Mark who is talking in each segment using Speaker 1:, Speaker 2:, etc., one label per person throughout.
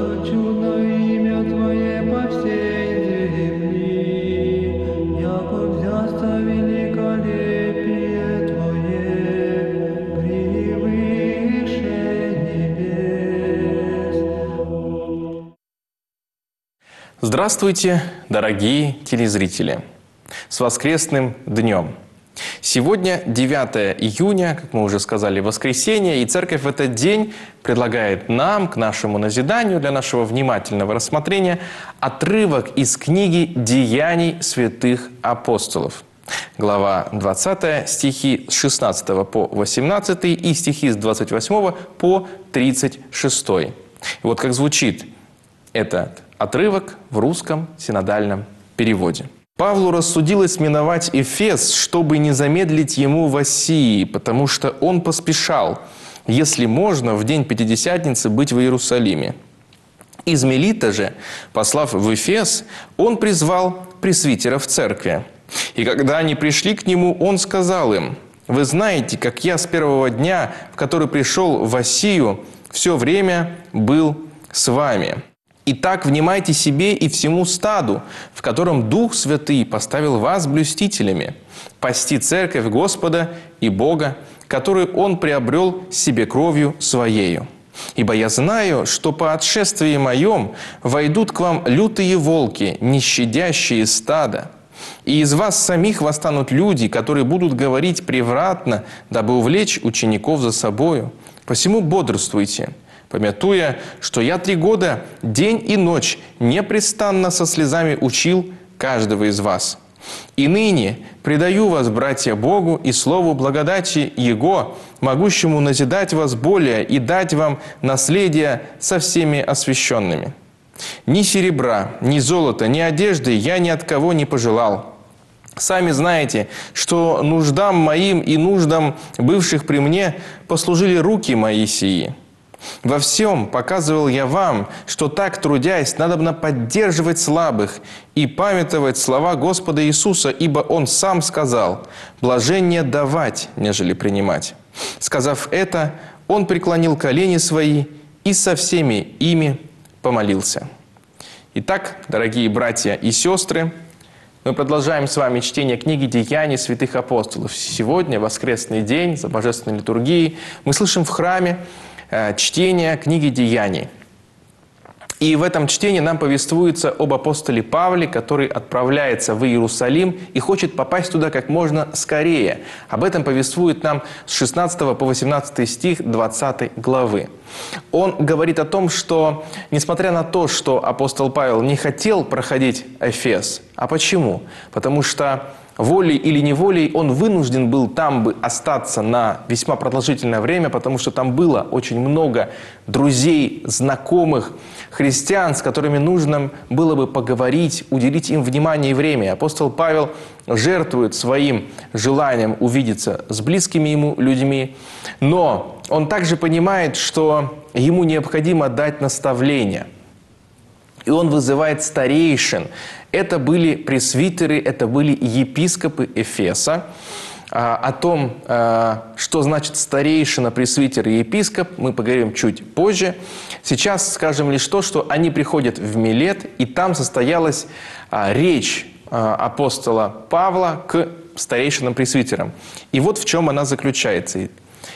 Speaker 1: что чудно имя Твое по всей земли, яко взяться великолепие Твое превыше небес.
Speaker 2: Здравствуйте, дорогие телезрители! С воскресным днем! Сегодня 9 июня, как мы уже сказали, воскресенье, и Церковь в этот день предлагает нам, к нашему назиданию, для нашего внимательного рассмотрения, отрывок из книги «Деяний святых апостолов». Глава 20, стихи с 16 по 18 и стихи с 28 по 36. И вот как звучит этот отрывок в русском синодальном переводе. «Павлу рассудилось миновать Эфес, чтобы не замедлить ему в Ассии, потому что он поспешал, если можно, в день Пятидесятницы быть в Иерусалиме. Из Мелита же, послав в Эфес, он призвал пресвитеров церкви. И когда они пришли к нему, он сказал им: «Вы знаете, как я с первого дня, в который пришел в Ассию, все время был с вами. Итак, внимайте себе и всему стаду, в котором Дух Святый поставил вас блюстителями, пасти церковь Господа и Бога, которую Он приобрел себе кровью Своею. Ибо я знаю, что по отшествии моем войдут к вам лютые волки, не щадящие стада. И из вас самих восстанут люди, которые будут говорить превратно, дабы увлечь учеников за собою. Посему бодрствуйте, помятуя, что я 3 года, день и ночь, непрестанно со слезами учил каждого из вас. И ныне предаю вас, братья, Богу и слову благодати Его, могущему назидать вас более и дать вам наследие со всеми освященными. Ни серебра, ни золота, ни одежды я ни от кого не пожелал. Сами знаете, что нуждам моим и нуждам бывших при мне послужили руки мои сии. Во всем показывал я вам, что так, трудясь, надобно поддерживать слабых и памятовать слова Господа Иисуса, ибо Он сам сказал: «Блажение давать, нежели принимать». Сказав это, Он преклонил колени свои и со всеми ими помолился». Итак, дорогие братья и сестры, мы продолжаем с вами чтение книги «Деяний святых апостолов». Сегодня, воскресный день, за божественной литургией, мы слышим в храме чтение книги «Деяний». И в этом чтении нам повествуется об апостоле Павле, который отправляется в Иерусалим и хочет попасть туда как можно скорее. Об этом повествует нам с 16 по 18 стих 20 главы. Он говорит о том, что, несмотря на то, что апостол Павел не хотел проходить Эфес, а почему? Потому что волей или неволей он вынужден был там бы остаться на весьма продолжительное время, потому что там было очень много друзей, знакомых, христиан, с которыми нужно было бы поговорить, уделить им внимание и время. Апостол Павел жертвует своим желанием увидеться с близкими ему людьми, но он также понимает, что ему необходимо дать наставление. И он вызывает старейшин. Это были пресвитеры, это были епископы Эфеса. О том, что значит старейшина, пресвитер и епископ, мы поговорим чуть позже. Сейчас скажем лишь то, что они приходят в Милет, и там состоялась речь апостола Павла к старейшинам-пресвитерам. И вот в чем она заключается.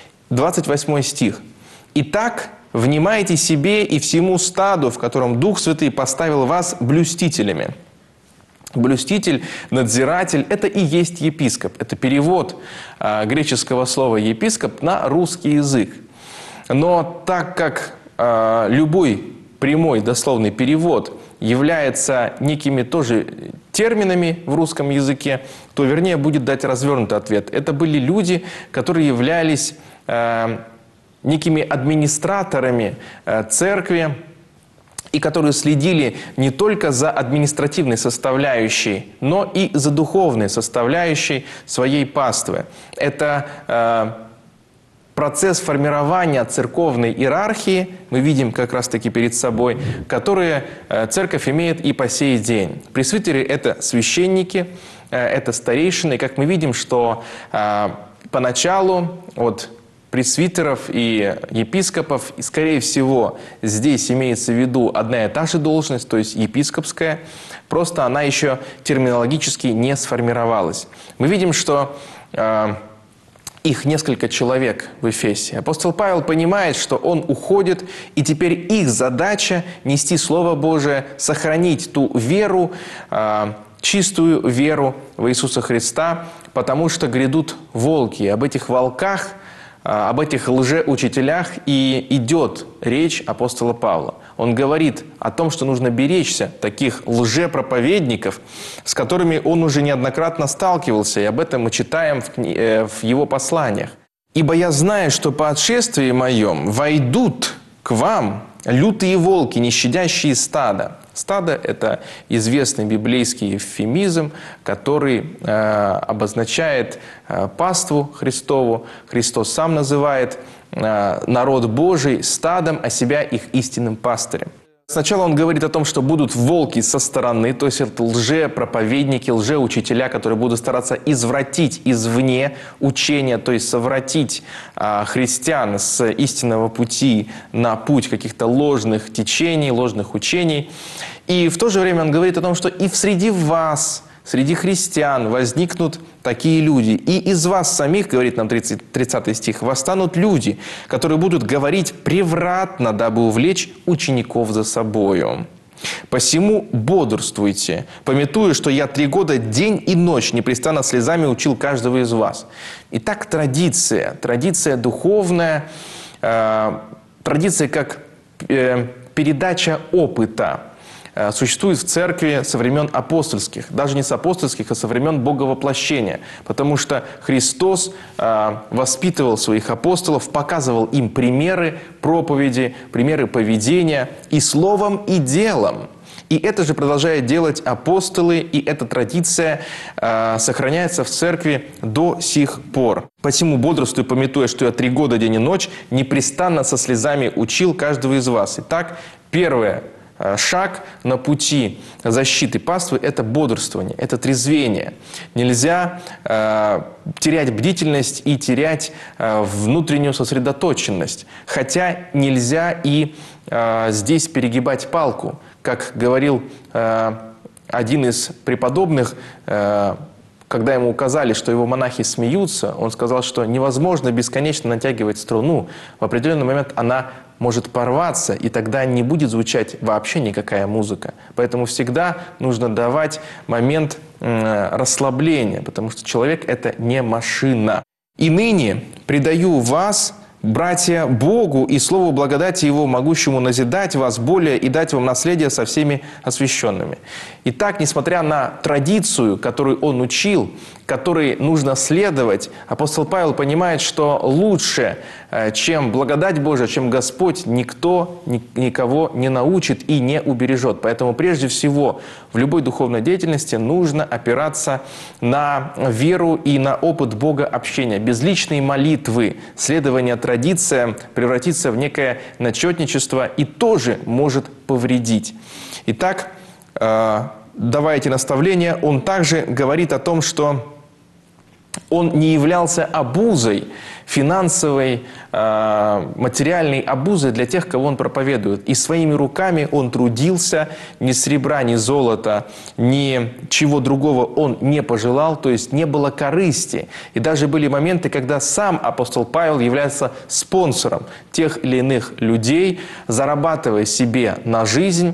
Speaker 2: 28 стих. «Итак, внимайте себе и всему стаду, в котором Дух Святый поставил вас блюстителями». Блюститель, надзиратель – это и есть епископ. Это перевод греческого слова «епископ» на русский язык. Но так как любой прямой дословный перевод является некими тоже терминами в русском языке, то вернее будет дать развернутый ответ. Это были люди, которые являлись некими администраторами церкви, и которые следили не только за административной составляющей, но и за духовной составляющей своей паствы. Это процесс формирования церковной иерархии, мы видим как раз-таки перед собой, которые церковь имеет и по сей день. Пресвитеры – это священники, это старейшины. И как мы видим, что поначалу, вот пресвитеров и епископов. И, скорее всего, здесь имеется в виду одна и та же должность, то есть епископская, просто она еще терминологически не сформировалась. Мы видим, что их несколько человек в Эфесе. Апостол Павел понимает, что он уходит, и теперь их задача нести Слово Божие, сохранить ту веру, чистую веру в Иисуса Христа, потому что грядут волки. И об этих волках, об этих лжеучителях и идет речь апостола Павла. Он говорит о том, что нужно беречься таких лжепроповедников, с которыми он уже неоднократно сталкивался, и об этом мы читаем в его посланиях. «Ибо я знаю, что по отшествии моем войдут к вам лютые волки, не щадящие стада». Стадо – это известный библейский эвфемизм, который обозначает паству Христову. Христос сам называет народ Божий стадом, а себя их истинным пастырем. Сначала он говорит о том, что будут волки со стороны, то есть это лжепроповедники, лжеучителя, которые будут стараться извратить извне учения, то есть совратить христиан с истинного пути на путь каких-то ложных течений, ложных учений. И в то же время он говорит о том, что и среди вас, среди христиан возникнут такие люди. И из вас самих, говорит нам 30 стих, восстанут люди, которые будут говорить превратно, дабы увлечь учеников за собою. Посему бодрствуйте, памятуя, что я 3 года день и ночь непрестанно слезами учил каждого из вас. Итак, традиция духовная, традиция как передача опыта существует в церкви со времен апостольских, даже не с апостольских, а со времен Боговоплощения, потому что Христос воспитывал своих апостолов, показывал им примеры проповеди, примеры поведения и словом, и делом. И это же продолжают делать апостолы, и эта традиция сохраняется в церкви до сих пор. «Посему бодрствуй, памятуя, что я 3 года день и ночь непрестанно со слезами учил каждого из вас». Итак, первое. Шаг на пути защиты паствы – это бодрствование, это трезвение. Нельзя терять бдительность и терять внутреннюю сосредоточенность. Хотя нельзя и здесь перегибать палку. Как говорил один из преподобных, когда ему указали, что его монахи смеются, он сказал, что невозможно бесконечно натягивать струну. В определенный момент она может порваться, и тогда не будет звучать вообще никакая музыка. Поэтому всегда нужно давать момент расслабления, потому что человек – это не машина. «И ныне предаю вас, братья, Богу и Слову благодати Его, могущему назидать вас более и дать вам наследие со всеми освященными». Итак, несмотря на традицию, которую он учил, которой нужно следовать, апостол Павел понимает, что лучше, чем благодать Божия, чем Господь, никто никого не научит и не убережет. Поэтому прежде всего в любой духовной деятельности нужно опираться на веру и на опыт Бога общения. Без личной молитвы следование традициям превратится в некое начетничество и тоже может повредить. Итак, давая эти наставления, он также говорит о том, что он не являлся обузой, финансовой, материальной обузой для тех, кого он проповедует. И своими руками он трудился, ни серебра, ни золота, ни чего другого он не пожелал, то есть не было корысти. И даже были моменты, когда сам апостол Павел является спонсором тех или иных людей, зарабатывая себе на жизнь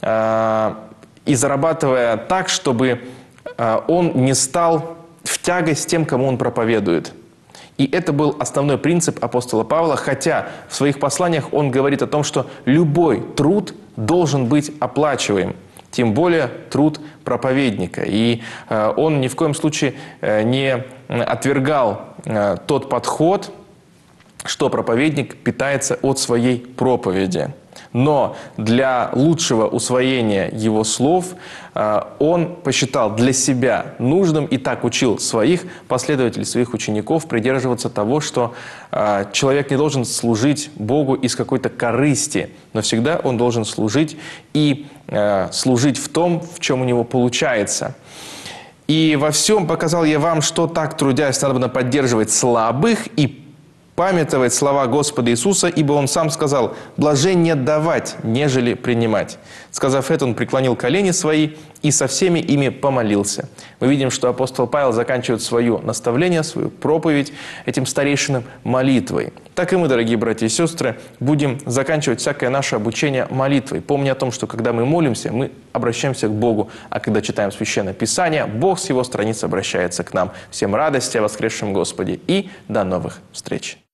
Speaker 2: и зарабатывая так, чтобы он не стал в тягость тем, кому он проповедует. И это был основной принцип апостола Павла, хотя в своих посланиях он говорит о том, что любой труд должен быть оплачиваем, тем более труд проповедника. И он ни в коем случае не отвергал тот подход, что проповедник питается от своей проповеди. Но для лучшего усвоения его слов он посчитал для себя нужным и так учил своих последователей, своих учеников придерживаться того, что человек не должен служить Богу из какой-то корысти, но всегда он должен служить и служить в том, в чем у него получается. «И во всем показал я вам, что так, трудясь, надо поддерживать слабых и памятовать слова Господа Иисуса, ибо Он сам сказал: «Блаженнее давать, нежели принимать». Сказав это, Он преклонил колени свои и со всеми ими помолился. Мы видим, что апостол Павел заканчивает свое наставление, свою проповедь этим старейшинам молитвой. Так и мы, дорогие братья и сестры, будем заканчивать всякое наше обучение молитвой. Помня о том, что когда мы молимся, мы обращаемся к Богу, а когда читаем Священное Писание, Бог с Его страниц обращается к нам. Всем радости о воскресшем Господе и до новых встреч!